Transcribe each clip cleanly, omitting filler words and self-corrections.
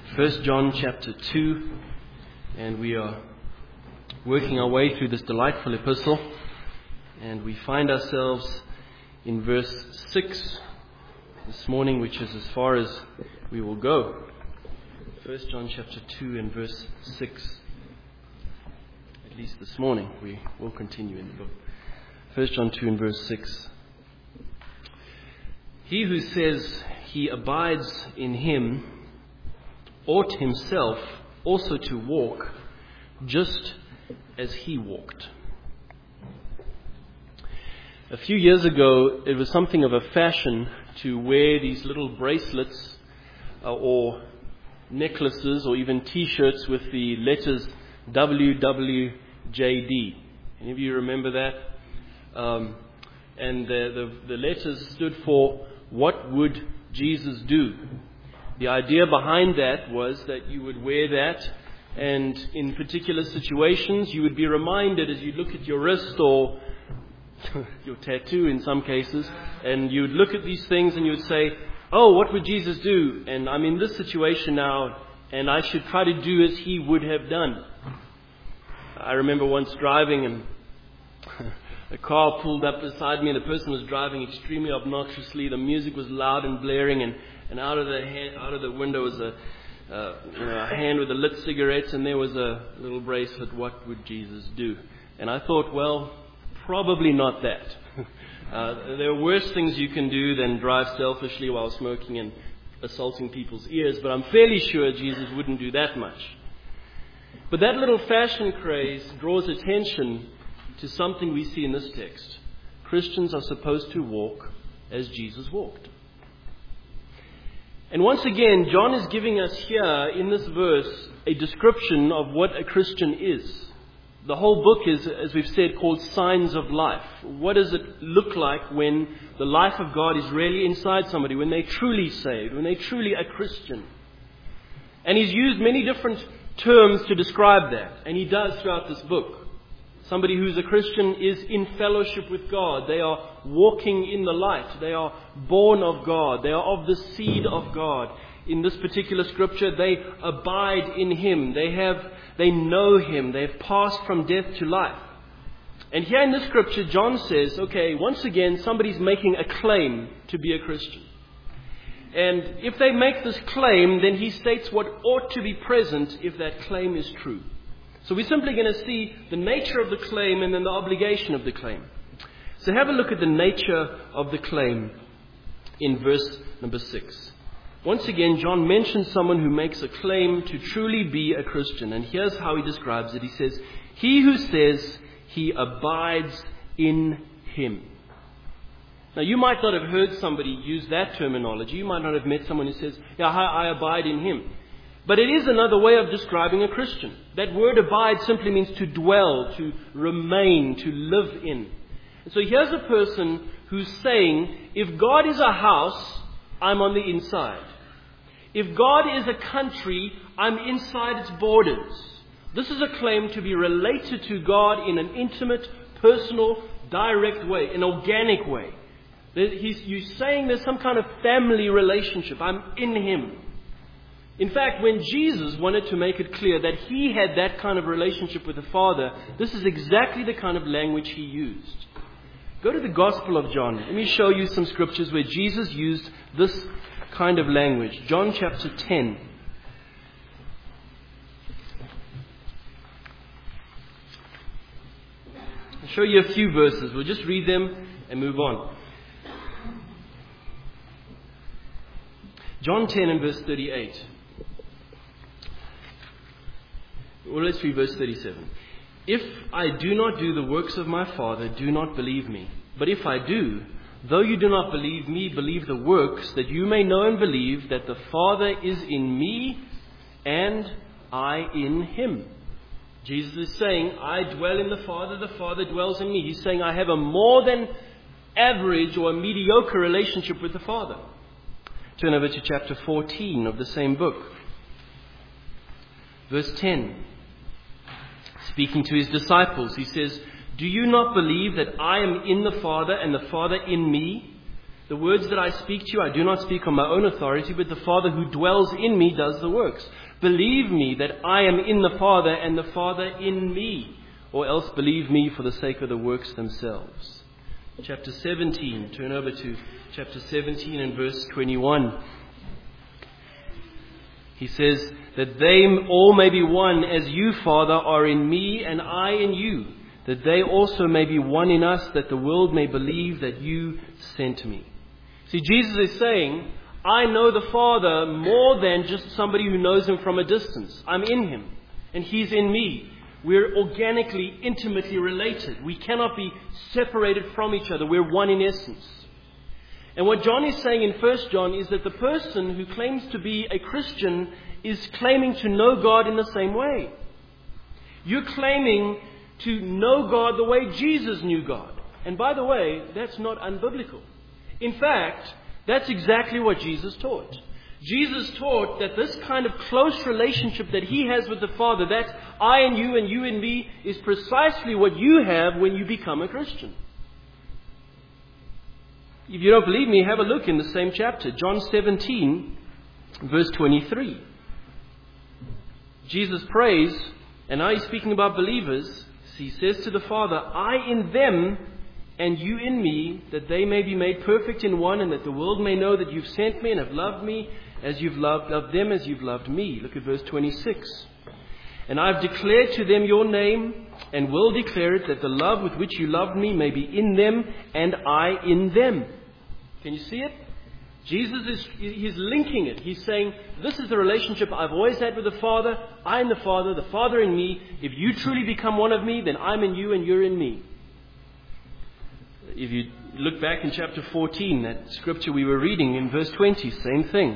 1 John chapter 2, and we are working our way through this delightful epistle, and we find ourselves in verse 6 this morning, which is as far as we will go. 1 John chapter 2 and verse 6, at least this morning. We will continue in the book. 1 John 2 and verse 6. He who says he abides in him ought himself also to walk just as he walked. A few years ago, it was something of a fashion to wear these little bracelets or necklaces or even T-shirts with the letters WWJD. Any of you remember that? And the letters stood for, "What would Jesus do?" The idea behind that was that you would wear that, and in particular situations you would be reminded as you look at your wrist or your tattoo in some cases, and you would look at these things and you would say, "Oh, what would Jesus do? And I'm in this situation now, and I should try to do as he would have done." I remember once driving, and a car pulled up beside me, and the person was driving extremely obnoxiously. The music was loud and blaring, and out of the window was a hand with a lit cigarette, and there was a little bracelet. "What would Jesus do?" And I thought, well, probably not that. There are worse things you can do than drive selfishly while smoking and assaulting people's ears, but I'm fairly sure Jesus wouldn't do that much. But that little fashion craze draws attention to something we see in this text. Christians are supposed to walk as Jesus walked. And once again, John is giving us here in this verse a description of what a Christian is. The whole book is, as we've said, called Signs of Life. What does it look like when the life of God is really inside somebody, when they're truly saved, when they're truly a Christian? And he's used many different terms to describe that, and he does throughout this book. Somebody who's a Christian is in fellowship with God. They are walking in the light. They are born of God. They are of the seed of God. In this particular scripture, they abide in Him. They know Him. They've passed from death to life. And here in this scripture, John says, okay, once again, somebody's making a claim to be a Christian. And if they make this claim, then he states what ought to be present if that claim is true. So we're simply going to see the nature of the claim and then the obligation of the claim. So have a look at the nature of the claim in verse number 6. Once again, John mentions someone who makes a claim to truly be a Christian. And here's how he describes it. He says, he who says he abides in him. Now, you might not have heard somebody use that terminology. You might not have met someone who says, yeah, I abide in him. But it is another way of describing a Christian. That word abide simply means to dwell, to remain, to live in. And so here's a person who's saying, if God is a house, I'm on the inside. If God is a country, I'm inside its borders. This is a claim to be related to God in an intimate, personal, direct way, an organic way. You're saying there's some kind of family relationship. I'm in Him. In fact, when Jesus wanted to make it clear that He had that kind of relationship with the Father, this is exactly the kind of language He used. Go to the Gospel of John. Let me show you some scriptures where Jesus used this kind of language. John chapter 10. I'll show you a few verses. We'll just read them and move on. John 10 and verse 38. Well, let's read verse 37. If I do not do the works of my Father, do not believe me. But if I do, though you do not believe me, believe the works, that you may know and believe that the Father is in me and I in Him. Jesus is saying, I dwell in the Father dwells in me. He's saying, I have a more than average or a mediocre relationship with the Father. Turn over to chapter 14 of the same book. Verse 10. Speaking to His disciples, He says, do you not believe that I am in the Father and the Father in me? The words that I speak to you, I do not speak on my own authority, but the Father who dwells in me does the works. Believe me that I am in the Father and the Father in me, or else believe me for the sake of the works themselves. Chapter 17, turn over to chapter 17 and verse 21. He says that they all may be one, as you, Father, are in me and I in you, that they also may be one in us, that the world may believe that you sent me. See, Jesus is saying, I know the Father more than just somebody who knows him from a distance. I'm in him, and he's in me. We're organically, intimately related. We cannot be separated from each other. We're one in essence. And what John is saying in 1 John is that the person who claims to be a Christian is claiming to know God in the same way. You're claiming to know God the way Jesus knew God. And by the way, that's not unbiblical. In fact, that's exactly what Jesus taught. Jesus taught that this kind of close relationship that he has with the Father, that I and you in me, is precisely what you have when you become a Christian. If you don't believe me, have a look in the same chapter, John 17, verse 23. Jesus prays, and now he's speaking about believers. He says to the Father, I in them and you in me, that they may be made perfect in one, and that the world may know that you've sent me and have loved me as you've loved them as you've loved me. Look at verse 26. And I've declared to them your name, and will declare it, that the love with which you loved me may be in them, and I in them. Can you see it? Jesus he's linking it. He's saying, this is the relationship I've always had with the Father. I in the Father in me. If you truly become one of me, then I'm in you and you're in me. If you look back in chapter 14, that scripture we were reading in verse 20, same thing.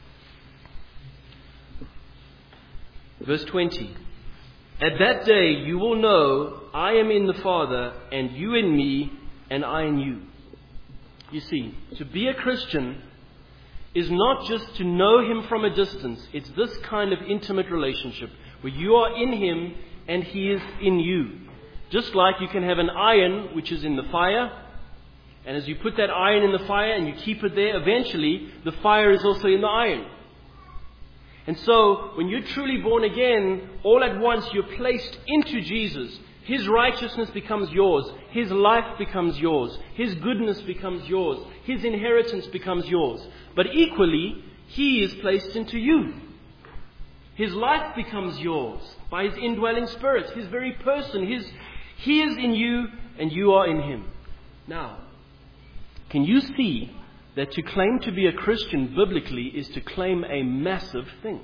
Verse 20. At that day you will know I am in the Father, and you in me, and I in you. You see, to be a Christian is not just to know him from a distance. It's this kind of intimate relationship where you are in him and he is in you. Just like you can have an iron which is in the fire, and as you put that iron in the fire and you keep it there, eventually the fire is also in the iron. And so, when you're truly born again, all at once you're placed into Jesus. His righteousness becomes yours. His life becomes yours. His goodness becomes yours. His inheritance becomes yours. But equally, he is placed into you. His life becomes yours by his indwelling spirit. His very person. He is in you and you are in him. Now, can you see that to claim to be a Christian biblically is to claim a massive thing?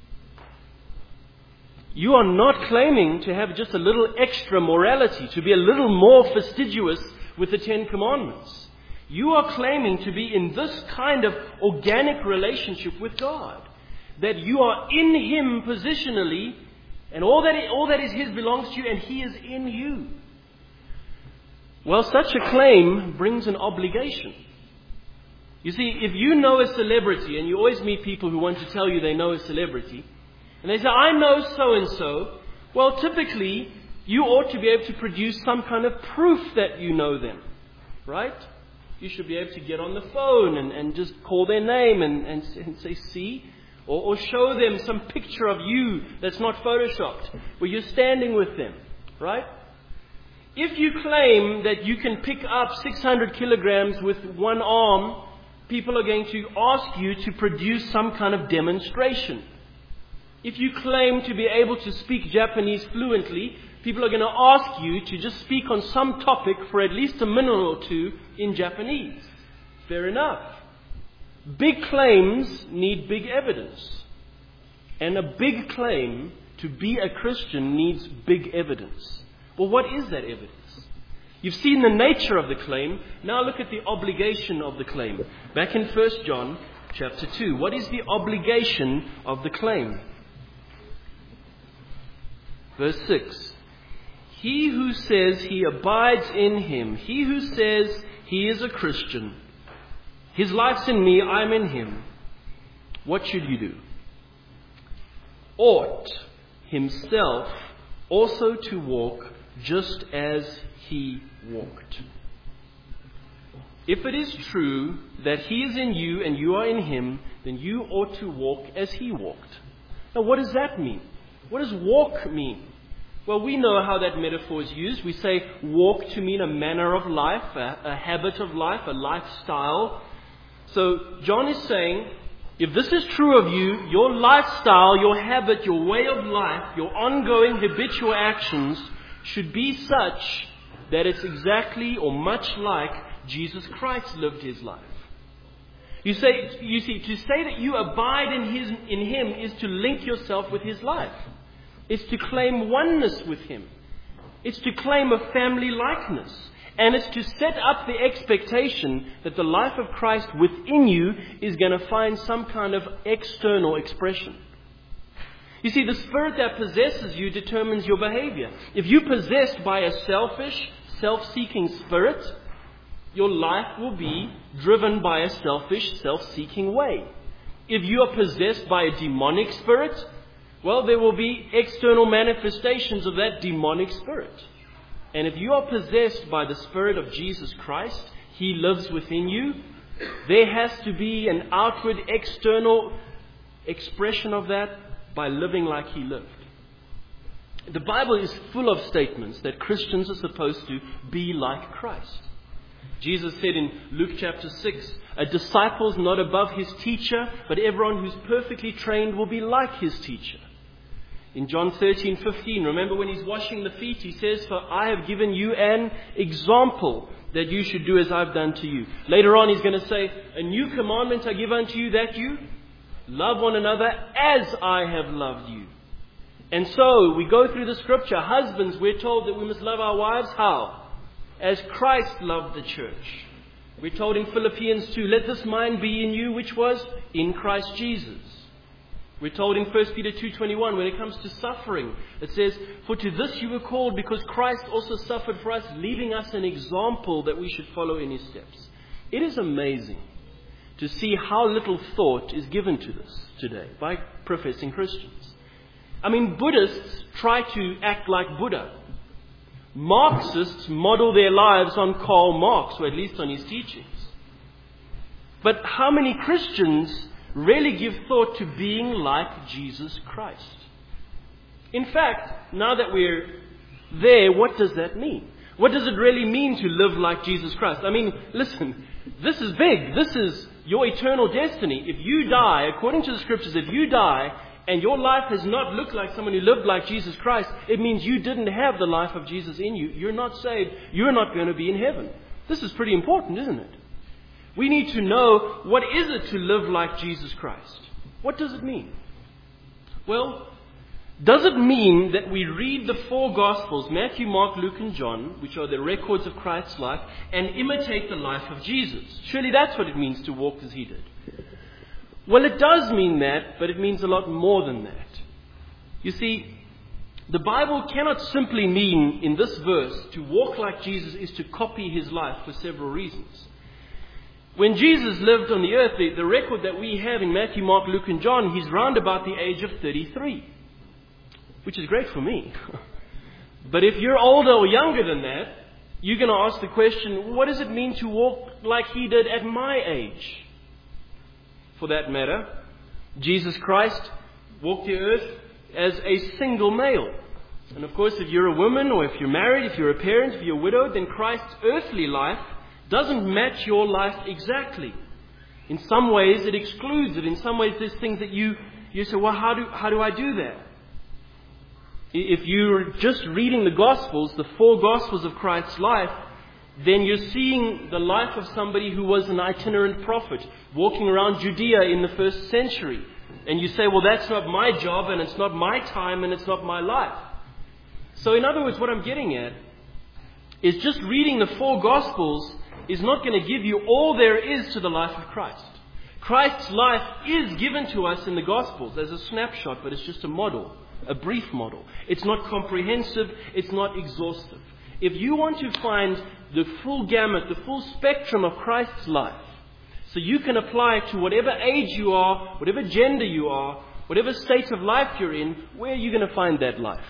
You are not claiming to have just a little extra morality, to be a little more fastidious with the Ten Commandments. You are claiming to be in this kind of organic relationship with God. That you are in him positionally, and all that is his belongs to you, and he is in you. Well, such a claim brings an obligation. You see, if you know a celebrity, and you always meet people who want to tell you they know a celebrity, and they say, I know so-and-so, well, typically, you ought to be able to produce some kind of proof that you know them, right? You should be able to get on the phone and just call their name and say, see? Or show them some picture of you that's not photoshopped, where you're standing with them, right? If you claim that you can pick up 600 kilograms with one arm, people are going to ask you to produce some kind of demonstration. If you claim to be able to speak Japanese fluently, people are going to ask you to just speak on some topic for at least a minute or two in Japanese. Fair enough. Big claims need big evidence. And a big claim to be a Christian needs big evidence. Well, what is that evidence? You've seen the nature of the claim. Now look at the obligation of the claim. Back in 1 John chapter 2. What is the obligation of the claim? Verse 6. He who says he abides in him, he who says he is a Christian, his life's in me, I'm in him. What should you do? Ought himself also to walk just as he walked. If it is true that He is in you and you are in Him, then you ought to walk as He walked. Now, what does that mean? What does walk mean? Well, we know how that metaphor is used. We say walk to mean a manner of life, a habit of life, a lifestyle. So John is saying, if this is true of you, your lifestyle, your habit, your way of life, your ongoing habitual actions should be such that it's exactly or much like Jesus Christ lived His life. You see, to say that you abide in Him is to link yourself with His life. It's to claim oneness with Him. It's to claim a family likeness. And it's to set up the expectation that the life of Christ within you is going to find some kind of external expression. You see, the spirit that possesses you determines your behavior. If you're possessed by a selfish, self-seeking spirit, your life will be driven by a selfish, self-seeking way. If you are possessed by a demonic spirit, well, there will be external manifestations of that demonic spirit. And if you are possessed by the Spirit of Jesus Christ, He lives within you, there has to be an outward, external expression of that by living like He lived. The Bible is full of statements that Christians are supposed to be like Christ. Jesus said in Luke chapter 6, a disciple is not above his teacher, but everyone who's perfectly trained will be like his teacher. In John 13:15, remember when He's washing the feet, He says, for I have given you an example that you should do as I've done to you. Later on He's going to say, a new commandment I give unto you, that you love one another as I have loved you. And so we go through the scripture. Husbands, we're told that we must love our wives. How? As Christ loved the church. We're told in Philippians 2, let this mind be in you, which was in Christ Jesus. We're told in 1 Peter 2:21, when it comes to suffering, it says, for to this you were called, because Christ also suffered for us, leaving us an example that we should follow in His steps. It is amazing to see how little thought is given to this today by professing Christians. I mean, Buddhists try to act like Buddha. Marxists model their lives on Karl Marx, or at least on his teachings. But how many Christians really give thought to being like Jesus Christ? In fact, now that we're there, what does that mean? What does it really mean to live like Jesus Christ? I mean, listen, this is big. This is your eternal destiny. If you die, according to the Scriptures, if you die and your life has not looked like someone who lived like Jesus Christ, it means you didn't have the life of Jesus in you. You're not saved. You're not going to be in heaven. This is pretty important, isn't it? We need to know, what is it to live like Jesus Christ? What does it mean? Well, does it mean that we read the four Gospels, Matthew, Mark, Luke, and John, which are the records of Christ's life, and imitate the life of Jesus? Surely that's what it means to walk as He did. Well, it does mean that, but it means a lot more than that. You see, the Bible cannot simply mean, in this verse, to walk like Jesus is to copy His life for several reasons. When Jesus lived on the earth, the record that we have in Matthew, Mark, Luke, and John, He's round about the age of 33. Which is great for me. But if you're older or younger than that, you're going to ask the question, what does it mean to walk like He did at my age? For that matter, Jesus Christ walked the earth as a single male. And of course, if you're a woman, or if you're married, if you're a parent, if you're widowed, then Christ's earthly life doesn't match your life exactly. In some ways, it excludes it. In some ways, there's things that you say, well, how do I do that? If you're just reading the Gospels, the four Gospels of Christ's life, then you're seeing the life of somebody who was an itinerant prophet, walking around Judea in the first century. And you say, well, that's not my job, and it's not my time, and it's not my life. So in other words, what I'm getting at is just reading the four Gospels is not going to give you all there is to the life of Christ. Christ's life is given to us in the Gospels as a snapshot, but it's just a model, a brief model. It's not comprehensive, it's not exhaustive. If you want to find the full gamut, the full spectrum of Christ's life, so you can apply it to whatever age you are, whatever gender you are, whatever state of life you're in, where are you going to find that life?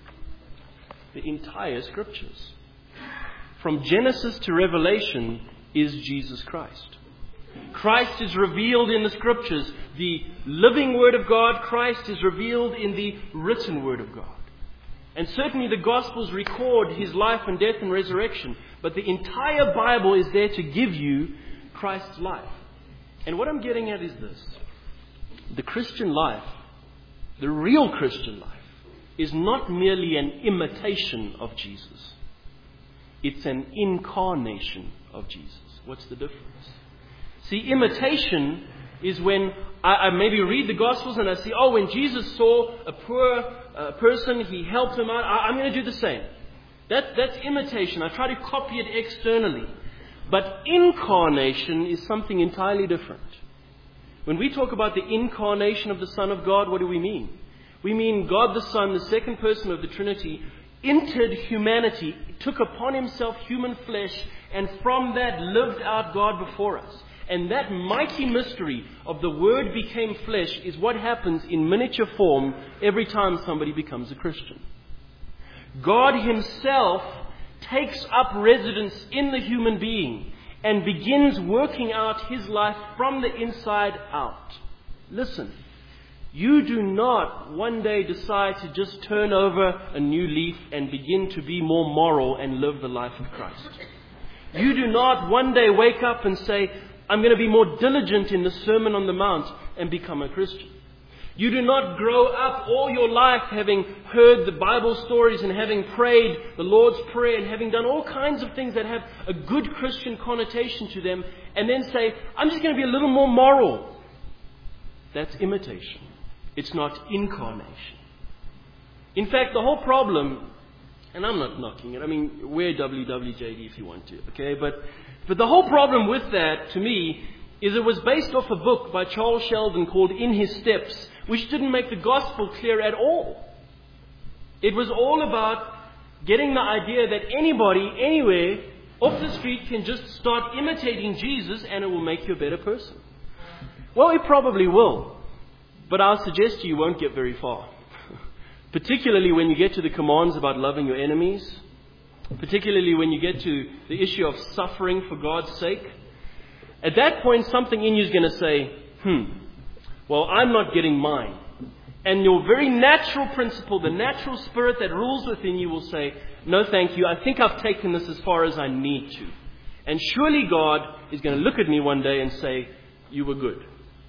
The entire Scriptures. From Genesis to Revelation, is Jesus Christ. Christ is revealed in the Scriptures. The living Word of God, Christ is revealed in the written Word of God. And certainly the Gospels record His life and death and resurrection. But the entire Bible is there to give you Christ's life. And what I'm getting at is this. The Christian life, the real Christian life, is not merely an imitation of Jesus. It's an incarnation of Jesus. What's the difference? See, imitation is when I maybe read the Gospels and I see, oh, when Jesus saw a poor person, He helped him out. I'm going to do the same. That's imitation. I try to copy it externally. But incarnation is something entirely different. When we talk about the incarnation of the Son of God, what do we mean? We mean God the Son, the second person of the Trinity, entered humanity, took upon Himself human flesh, and from that lived out God before us. And that mighty mystery of the Word became flesh is what happens in miniature form every time somebody becomes a Christian. God Himself takes up residence in the human being and begins working out His life from the inside out. Listen, you do not one day decide to just turn over a new leaf and begin to be more moral and live the life of Christ. You do not one day wake up and say, I'm going to be more diligent in the Sermon on the Mount and become a Christian. You do not grow up all your life having heard the Bible stories and having prayed the Lord's Prayer and having done all kinds of things that have a good Christian connotation to them and then say, I'm just going to be a little more moral. That's imitation. It's not incarnation. In fact, the whole problem, and I'm not knocking it, I mean, wear WWJD if you want to, okay? But the whole problem with that, to me, is it was based off a book by Charles Sheldon called In His Steps, which didn't make the gospel clear at all. It was all about getting the idea that anybody, anywhere, off the street can just start imitating Jesus and it will make you a better person. Well, it probably will. But I'll suggest to you won't get very far. Particularly when you get to the commands about loving your enemies. Particularly when you get to the issue of suffering for God's sake. At that point, something in you is going to say, well, I'm not getting mine. And your very natural principle, the natural spirit that rules within you will say, no, thank you. I think I've taken this as far as I need to. And surely God is going to look at me one day and say, you were good.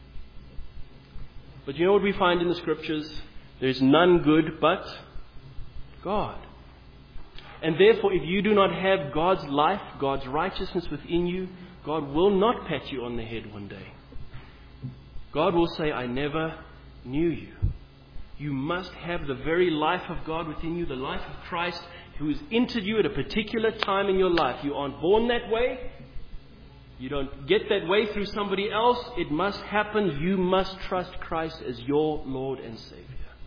But you know what we find in the Scriptures? There's none good but God. And therefore, if you do not have God's life, God's righteousness within you, God will not pat you on the head one day. God will say, I never knew you. You must have the very life of God within you, the life of Christ, who has entered you at a particular time in your life. You aren't born that way. You don't get that way through somebody else. It must happen. You must trust Christ as your Lord and Savior.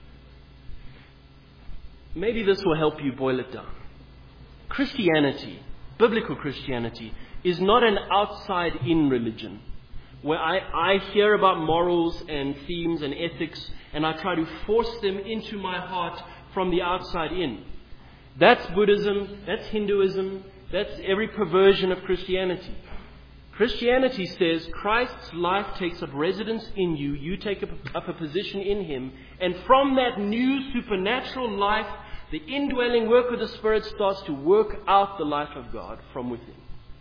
Maybe this will help you boil it down. Christianity, biblical Christianity, is not an outside-in religion where I hear about morals and themes and ethics and I try to force them into my heart from the outside in. That's Buddhism, that's Hinduism, that's every perversion of Christianity. Christianity says Christ's life takes up residence in you, you take up a position in Him, and from that new supernatural life, the indwelling work of the Spirit starts to work out the life of God from within.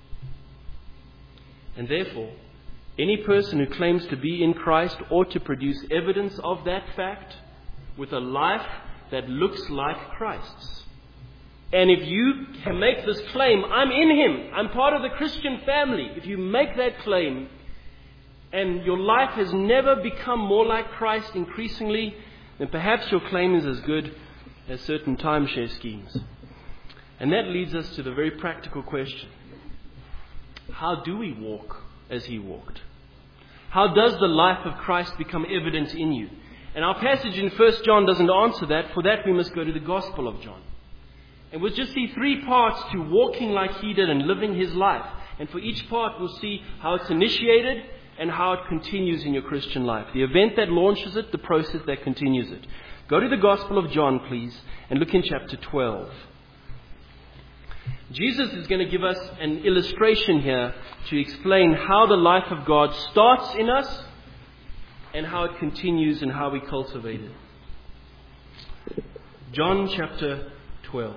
And therefore, any person who claims to be in Christ ought to produce evidence of that fact with a life that looks like Christ's. And if you can make this claim, I'm in Him, I'm part of the Christian family, if you make that claim and your life has never become more like Christ increasingly, then perhaps your claim is as good as certain timeshare schemes. And that leads us to the very practical question. How do we walk as He walked? How does the life of Christ become evident in you? And our passage in 1 John doesn't answer that. For that we must go to the Gospel of John. And we'll just see 3 parts to walking like He did and living His life. And for each part we'll see how it's initiated and how it continues in your Christian life. The event that launches it, the process that continues it. Go to the Gospel of John, please, and look in chapter 12. Jesus is going to give us an illustration here to explain how the life of God starts in us and how it continues and how we cultivate it. John chapter 12.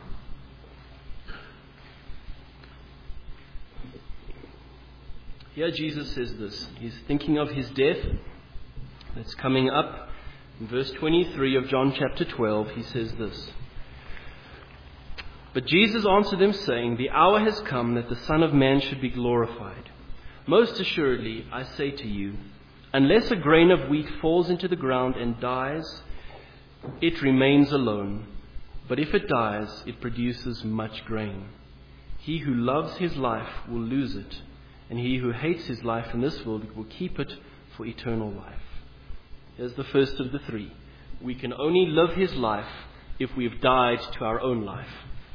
Here Jesus says this. He's thinking of his death that's coming up. In verse 23 of John chapter 12, he says this. But Jesus answered them, saying, the hour has come that the Son of Man should be glorified. Most assuredly, I say to you, unless a grain of wheat falls into the ground and dies, it remains alone. But if it dies, it produces much grain. He who loves his life will lose it, and he who hates his life in this world will keep it for eternal life. Here's the first of the three. We can only live his life if we have died to our own life.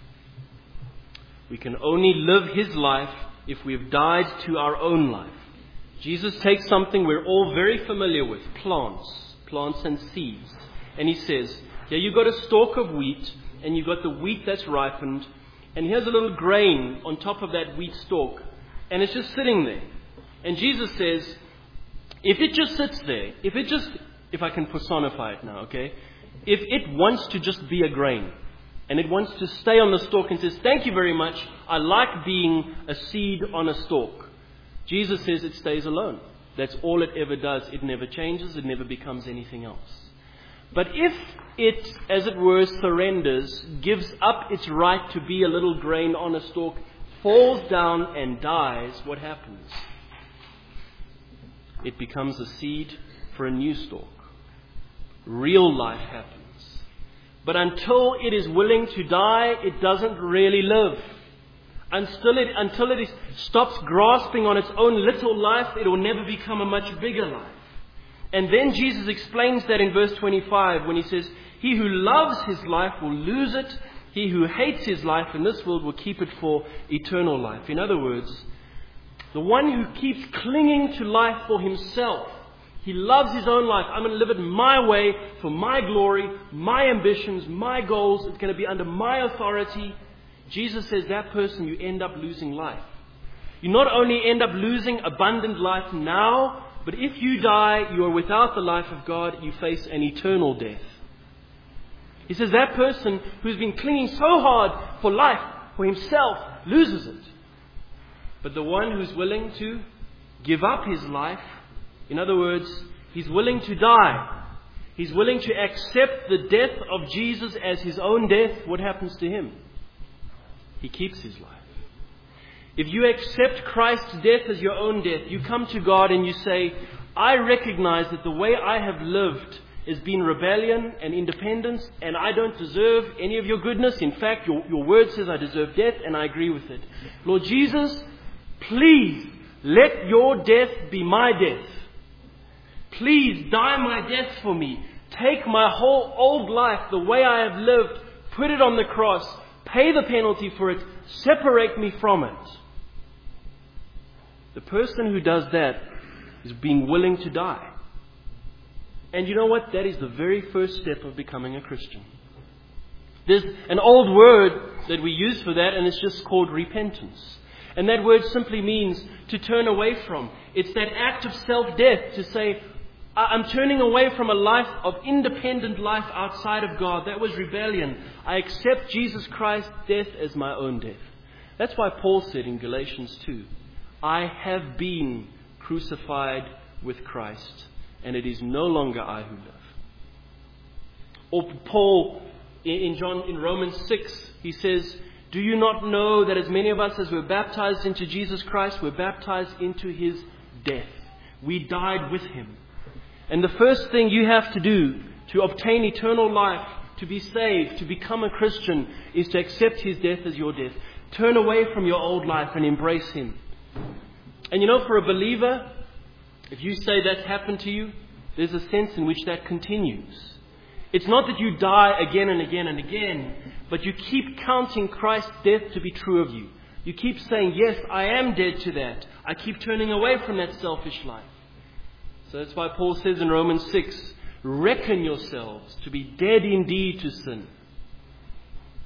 We can only live his life if we have died to our own life. Jesus takes something we're all very familiar with, plants and seeds. And he says, here you've got a stalk of wheat, and you've got the wheat that's ripened, and here's a little grain on top of that wheat stalk, and it's just sitting there. And Jesus says, if it just sits there, if I can personify it now, okay? If it wants to just be a grain, and it wants to stay on the stalk and says, thank you very much, I like being a seed on a stalk. Jesus says it stays alone. That's all it ever does. It never changes. It never becomes anything else. But if it, as it were, surrenders, gives up its right to be a little grain on a stalk, falls down and dies, what happens? It becomes a seed for a new stalk. Real life happens. But until it is willing to die, it doesn't really live. Until it stops grasping on its own little life, it will never become a much bigger life. And then Jesus explains that in verse 25 when he says, he who loves his life will lose it. He who hates his life in this world will keep it for eternal life. In other words, the one who keeps clinging to life for himself, he loves his own life. I'm going to live it my way for my glory, my ambitions, my goals. It's going to be under my authority. Jesus says that person, you end up losing life. You not only end up losing abundant life now, but if you die, you are without the life of God. You face an eternal death. He says that person who's been clinging so hard for life, for himself, loses it. But the one who's willing to give up his life, in other words, he's willing to die. He's willing to accept the death of Jesus as his own death. What happens to him? He keeps his life. If you accept Christ's death as your own death, you come to God and you say, I recognize that the way I have lived has been rebellion and independence, and I don't deserve any of your goodness. In fact, your word says I deserve death, and I agree with it. Lord Jesus, please let your death be my death. Please die my death for me. Take my whole old life, the way I have lived, put it on the cross, pay the penalty for it, separate me from it. The person who does that is being willing to die. And you know what? That is the very first step of becoming a Christian. There's an old word that we use for that, and it's just called repentance. And that word simply means to turn away from. It's that act of self-death to say, I'm turning away from a life of independent life outside of God. That was rebellion. I accept Jesus Christ's death as my own death. That's why Paul said in Galatians 2, I have been crucified with Christ, and it is no longer I who live. Or Paul in Romans 6, he says, do you not know that as many of us as were baptized into Jesus Christ were baptized into his death? We died with him. And the first thing you have to do to obtain eternal life, to be saved, to become a Christian, is to accept his death as your death. Turn away from your old life and embrace him. And you know, for a believer, if you say that's happened to you, there's a sense in which that continues. It's not that you die again and again and again, but you keep counting Christ's death to be true of you. You keep saying, yes, I am dead to that. I keep turning away from that selfish life. So that's why Paul says in Romans 6, reckon yourselves to be dead indeed to sin.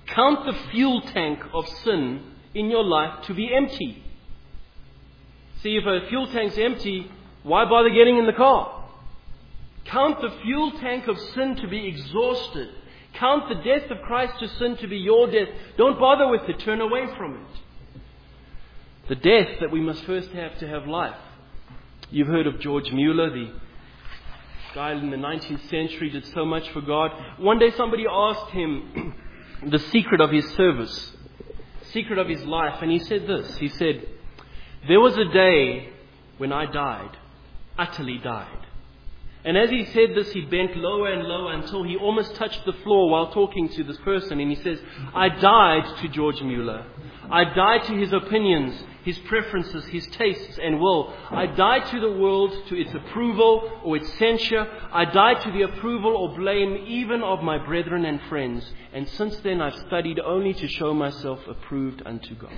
Count the fuel tank of sin in your life to be empty. See, if a fuel tank's empty, why bother getting in the car? Count the fuel tank of sin to be exhausted. Count the death of Christ to sin to be your death. Don't bother with it. Turn away from it. The death that we must first have to have life. You've heard of George Mueller, the guy in the 19th century did so much for God. One day somebody asked him the secret of his service, secret of his life, and he said this. He said, "There was a day when I died, utterly died." And as he said this, he bent lower and lower until he almost touched the floor while talking to this person. And he says, "I died to George Mueller. I died to his opinions, his preferences, his tastes and will. I died to the world, to its approval or its censure. I died to the approval or blame even of my brethren and friends. And since then I've studied only to show myself approved unto God."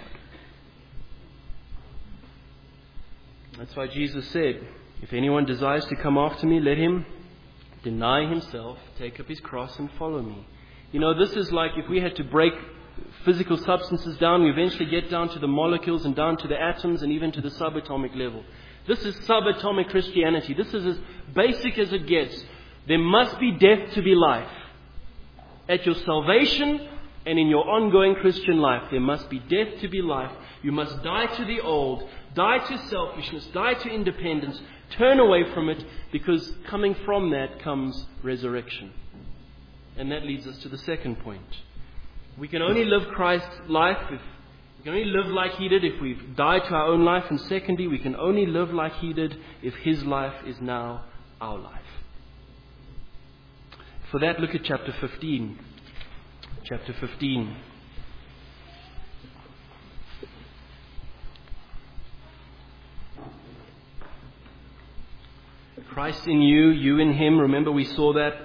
That's why Jesus said, "If anyone desires to come after me, let him deny himself, take up his cross and follow me." You know, this is like if we had to break physical substances down, we eventually get down to the molecules and down to the atoms and even to the subatomic level. This is subatomic Christianity. This is as basic as it gets. There must be death to be life. At your salvation and in your ongoing Christian life, there must be death to be life. You must die to the old, die to selfishness, die to independence, turn away from it, because coming from that comes resurrection. And that leads us to the second point. We can only live Christ's life, we can only live like He did if we've died to our own life. And secondly, we can only live like He did if His life is now our life. For that, look at chapter 15. Chapter 15. Christ in you, you in Him. Remember, we saw that.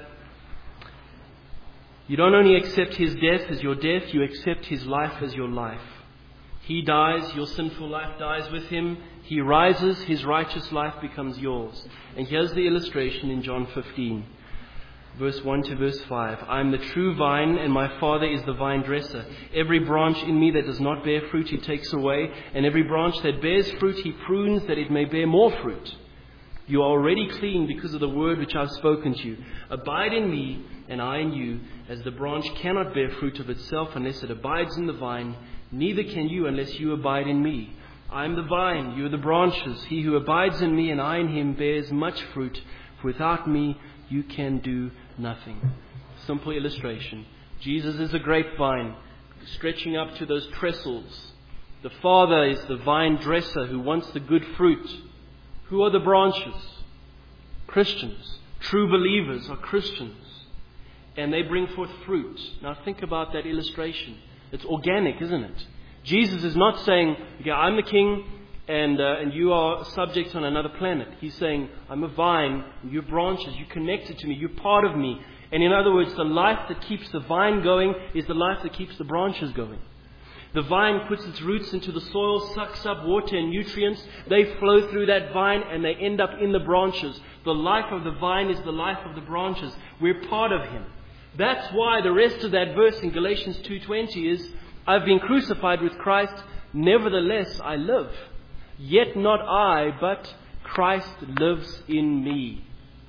You don't only accept His death as your death, you accept His life as your life. He dies, your sinful life dies with Him. He rises, His righteous life becomes yours. And here's the illustration in John 15, verse 1 to verse 5. "I am the true vine, and my Father is the vine dresser. Every branch in me that does not bear fruit He takes away, and every branch that bears fruit He prunes that it may bear more fruit. You are already clean because of the word which I have spoken to you. Abide in me, and I in you, as the branch cannot bear fruit of itself unless it abides in the vine, neither can you unless you abide in me. I am the vine, you are the branches. He who abides in me and I in him bears much fruit, for without me you can do nothing." Simple illustration. Jesus is a grapevine, stretching up to those trestles. The Father is the vine dresser who wants the good fruit. Who are the branches? Christians. True believers are Christians. And they bring forth fruit. Now think about that illustration. It's organic, isn't it? Jesus is not saying, "Okay, I'm the king and you are subjects on another planet." He's saying, "I'm a vine, you're branches, you're connected to me, you're part of me." And in other words, the life that keeps the vine going is the life that keeps the branches going. The vine puts its roots into the soil, sucks up water and nutrients. They flow through that vine and they end up in the branches. The life of the vine is the life of the branches. We're part of Him. That's why the rest of that verse in Galatians 2:20 is, "I've been crucified with Christ, nevertheless I live. Yet not I, but Christ lives in me."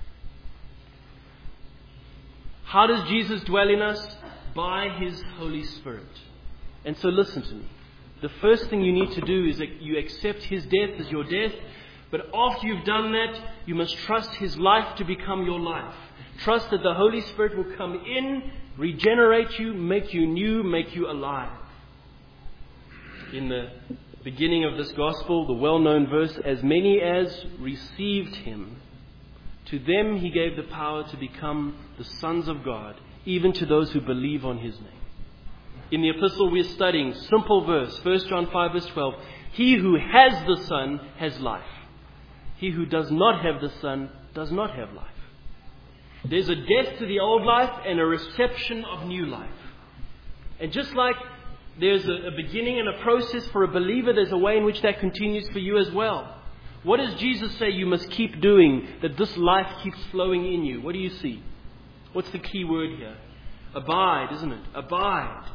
How does Jesus dwell in us? By His Holy Spirit. And so listen to me. The first thing you need to do is that you accept His death as your death. But after you've done that, you must trust His life to become your life. Trust that the Holy Spirit will come in, regenerate you, make you new, make you alive. In the beginning of this gospel, the well-known verse, "As many as received Him, to them He gave the power to become the sons of God, even to those who believe on His name." In the epistle we're studying, simple verse, 1 John 5 verse 12, "He who has the Son has life. He who does not have the Son does not have life." There's a death to the old life and a reception of new life. And just like there's a beginning and a process for a believer, there's a way in which that continues for you as well. What does Jesus say you must keep doing that this life keeps flowing in you? What do you see? What's the key word here? Abide, isn't it? Abide.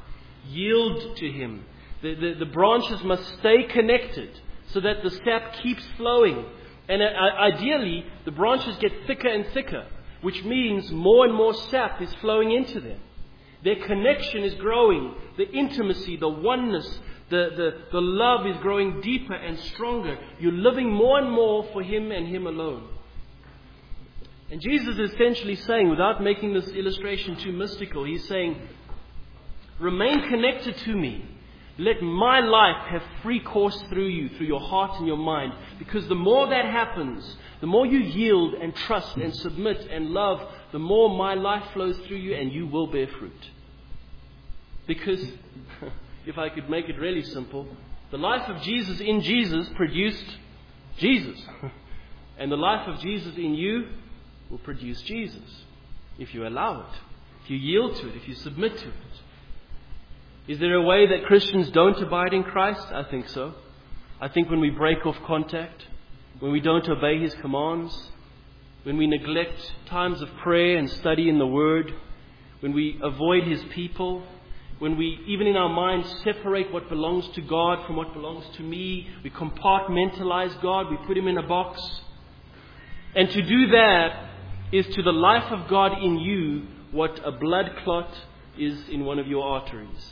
yield to Him. The branches must stay connected so that the sap keeps flowing. And ideally, the branches get thicker and thicker, which means more and more sap is flowing into them. Their connection is growing. The intimacy, the oneness, the love is growing deeper and stronger. You're living more and more for Him and Him alone. And Jesus is essentially saying, without making this illustration too mystical, He's saying, remain connected to me. Let my life have free course through you, through your heart and your mind. Because the more that happens, the more you yield and trust and submit and love, the more my life flows through you and you will bear fruit. Because, if I could make it really simple, the life of Jesus in Jesus produced Jesus. And the life of Jesus in you will produce Jesus. If you allow it, if you yield to it, if you submit to it. Is there a way that Christians don't abide in Christ? I think so. I think when we break off contact, when we don't obey His commands, when we neglect times of prayer and study in the Word, when we avoid His people, when we, even in our minds, separate what belongs to God from what belongs to me, we compartmentalize God, we put Him in a box. And to do that is to the life of God in you what a blood clot is in one of your arteries.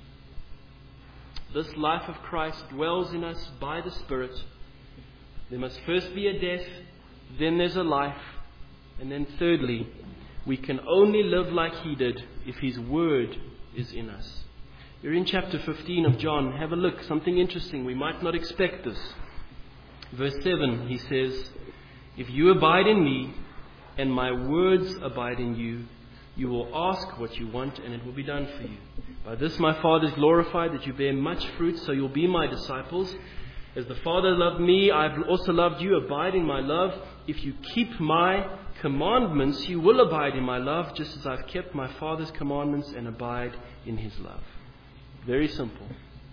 This life of Christ dwells in us by the Spirit. There must first be a death, then there's a life, and then thirdly, we can only live like He did if His Word is in us. You're in chapter 15 of John. Have a look. Something interesting. We might not expect this. Verse 7, He says, if you abide in me and my words abide in you, you will ask what you want and it will be done for you. By this my Father is glorified, that you bear much fruit, so you'll be my disciples. As the Father loved me, I've also loved you. Abide in my love. If you keep my commandments, you will abide in my love, just as I've kept my Father's commandments and abide in His love. Very simple.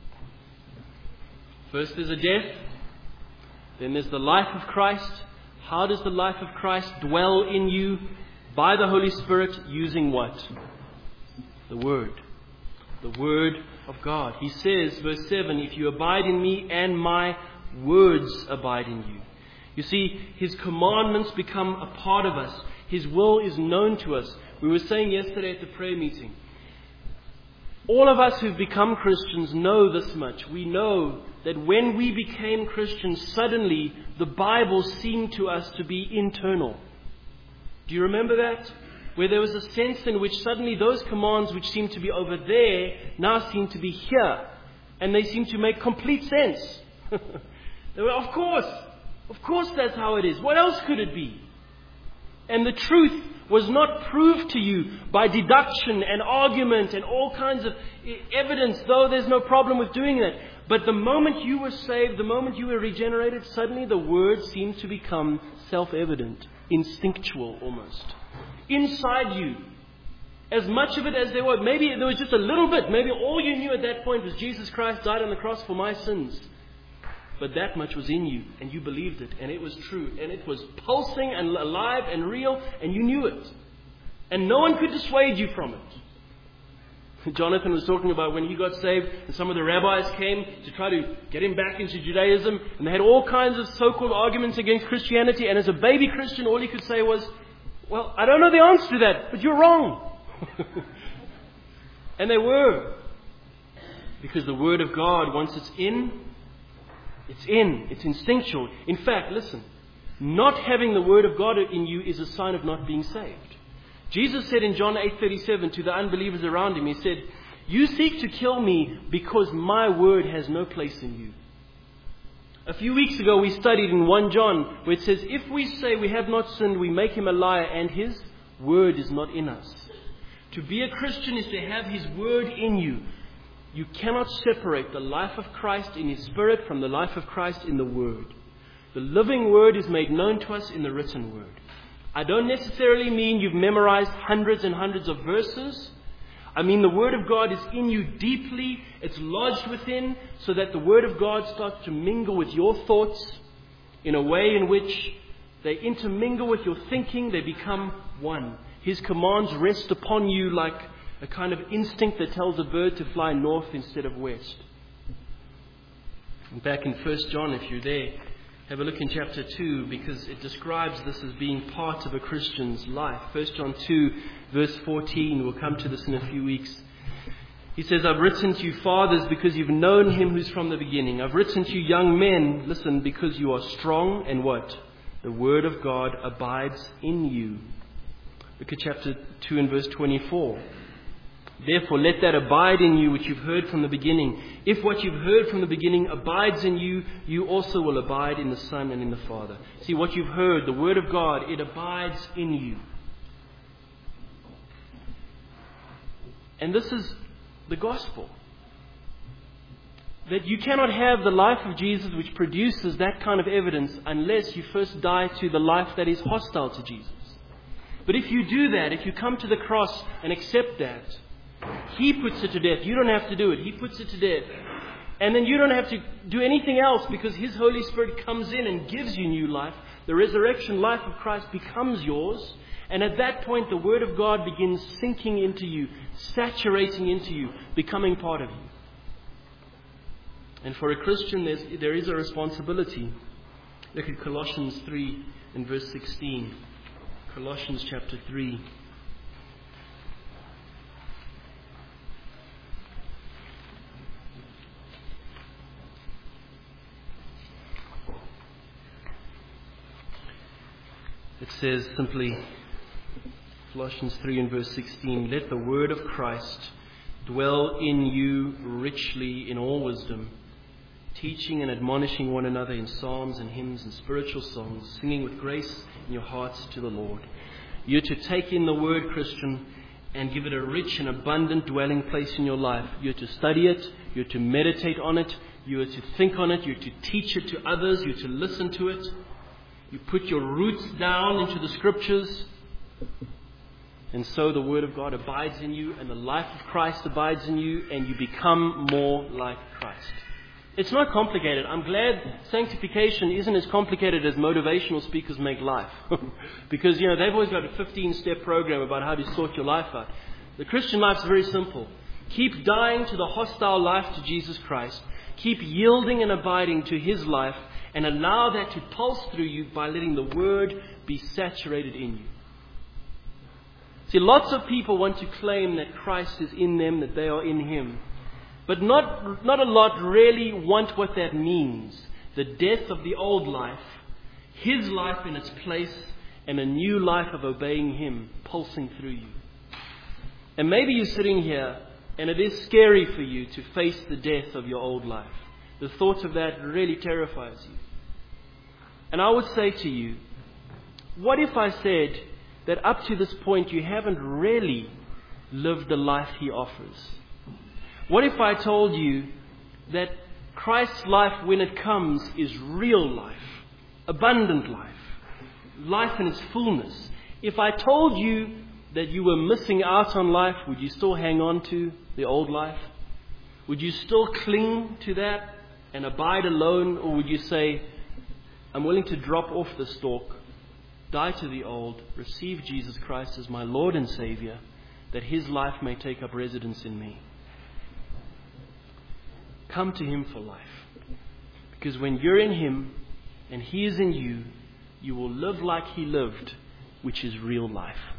First there's a death, then there's the life of Christ. How does the life of Christ dwell in you? By the Holy Spirit, using what? The Word. The Word of God. He says, verse 7, if you abide in me and my words abide in you. You see, His commandments become a part of us. His will is known to us. We were saying yesterday at the prayer meeting, all of us who've become Christians know this much. We know that when we became Christians, suddenly the Bible seemed to us to be internal. Do you remember that? Where there was a sense in which suddenly those commands which seemed to be over there now seem to be here. And they seem to make complete sense. They were, of course that's how it is. What else could it be? And the truth was not proved to you by deduction and argument and all kinds of evidence, though there's no problem with doing that. But the moment you were saved, the moment you were regenerated, suddenly the Word seemed to become self-evident, instinctual almost. Inside you, as much of it as there was, maybe there was just a little bit, maybe all you knew at that point was Jesus Christ died on the cross for my sins. But that much was in you, and you believed it, and it was true, and it was pulsing and alive and real, and you knew it. And no one could dissuade you from it. Jonathan was talking about when he got saved, and some of the rabbis came to try to get him back into Judaism, and they had all kinds of so-called arguments against Christianity, and as a baby Christian, all he could say was, well, I don't know the answer to that, but you're wrong. And they were. Because the Word of God, once it's in, it's instinctual. In fact, listen, not having the Word of God in you is a sign of not being saved. Jesus said in John 8:37 to the unbelievers around Him, He said, you seek to kill me because my Word has no place in you. A few weeks ago we studied in 1 John where it says, if we say we have not sinned, we make Him a liar and His Word is not in us. To be a Christian is to have His Word in you. You cannot separate the life of Christ in His Spirit from the life of Christ in the Word. The living Word is made known to us in the written Word. I don't necessarily mean you've memorized hundreds and hundreds of verses. I mean the Word of God is in you deeply. It's lodged within so that the Word of God starts to mingle with your thoughts in a way in which they intermingle with your thinking. They become one. His commands rest upon you like a kind of instinct that tells a bird to fly north instead of west. And back in 1 John, if you're there, have a look in chapter 2, because it describes this as being part of a Christian's life. 1 John 2, verse 14, we'll come to this in a few weeks. He says, I've written to you fathers because you've known him who's from the beginning. I've written to you young men, listen, because you are strong and what? The word of God abides in you. Look at chapter 2 and verse 24. Therefore, let that abide in you which you've heard from the beginning. If what you've heard from the beginning abides in you, you also will abide in the Son and in the Father. See, what you've heard, the word of God, it abides in you. And this is the gospel. That you cannot have the life of Jesus which produces that kind of evidence unless you first die to the life that is hostile to Jesus. But if you do that, if you come to the cross and accept that, He puts it to death. You don't have to do it. He puts it to death. And then you don't have to do anything else because His Holy Spirit comes in and gives you new life. The resurrection life of Christ becomes yours. And at that point, the Word of God begins sinking into you, saturating into you, becoming part of you. And for a Christian, there is a responsibility. Look at Colossians 3 and verse 16. Colossians chapter 3. It says simply, Colossians 3 and verse 16, let the word of Christ dwell in you richly in all wisdom, teaching and admonishing one another in psalms and hymns and spiritual songs, singing with grace in your hearts to the Lord. You're to take in the word, Christian, and give it a rich and abundant dwelling place in your life. You're to study it. You're to meditate on it. You're to think on it. You're to teach it to others. You're to listen to it. You put your roots down into the Scriptures. And so the Word of God abides in you, and the life of Christ abides in you, and you become more like Christ. It's not complicated. I'm glad sanctification isn't as complicated as motivational speakers make life. Because, they've always got a 15-step program about how to sort your life out. The Christian life is very simple. Keep dying to the hostile life to Jesus Christ. Keep yielding and abiding to His life, and allow that to pulse through you by letting the Word be saturated in you. See, lots of people want to claim that Christ is in them, that they are in Him. But not a lot really want what that means. The death of the old life, His life in its place, and a new life of obeying Him pulsing through you. And maybe you're sitting here, and it is scary for you to face the death of your old life. The thought of that really terrifies you. And I would say to you, what if I said that up to this point you haven't really lived the life He offers? What if I told you that Christ's life, when it comes, is real life, abundant life, life in its fullness? If I told you that you were missing out on life, would you still hang on to the old life? Would you still cling to that and abide alone? Or would you say, I'm willing to drop off the stalk, die to the old, receive Jesus Christ as my Lord and Savior, that His life may take up residence in me? Come to Him for life. Because when you're in Him and He is in you, you will live like He lived, which is real life.